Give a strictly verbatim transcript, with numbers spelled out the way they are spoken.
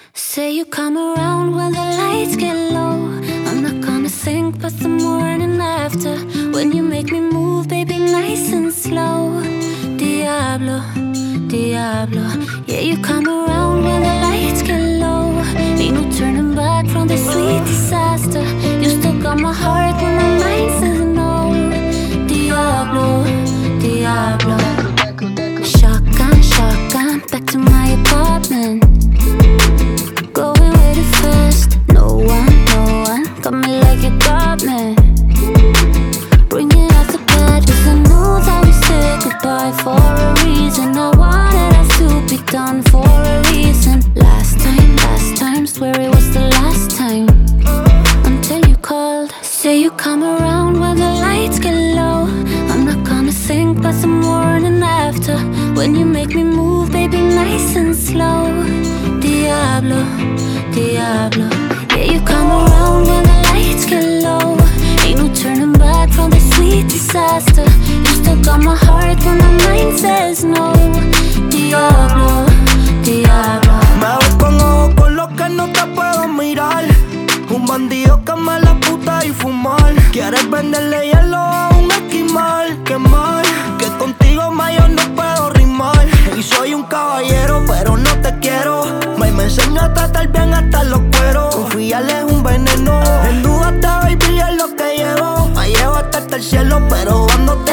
Say you come around when the lights get low. I'm not gonna think but the morning after, when you make me move, baby, nice and slow. Diablo, Diablo. Yeah, you come around when the lights get low. Ain't no turning back from this sweet disaster. You still got my heart when my mind says no. Diablo, Diablo. Shotgun, shotgun, back to my apartment. Going way too fast. No one, no one got me like you got me. Bringing out the bad, 'cause I know that we said goodbye for a reason. I wanted us to be done for a reason. Last time, last time, swear it was the last time. Until you called. Say you come around when the lights get low. I'm not gonna think but the morning after, when you make me move, baby, nice and slow. Diablo, Diablo. Yeah, you come around when the lights get low. Ain't no turning back from this sweet disaster. You still got my heart when my mind says no. Diablo, Diablo. Me ves con ojos con los que no te puedo mirar. Un bandido que me la puta y fumar. Quieres venderle hielo a un esquimal. Qué mal, que contigo más yo no puedo rimar. Y soy un caballero, pero no te quiero. Me, me enseño a tratar bien hasta los cueros. Confiarle es un veneno. En duda te baby es lo que llevo. Me llevo hasta el cielo, pero dándote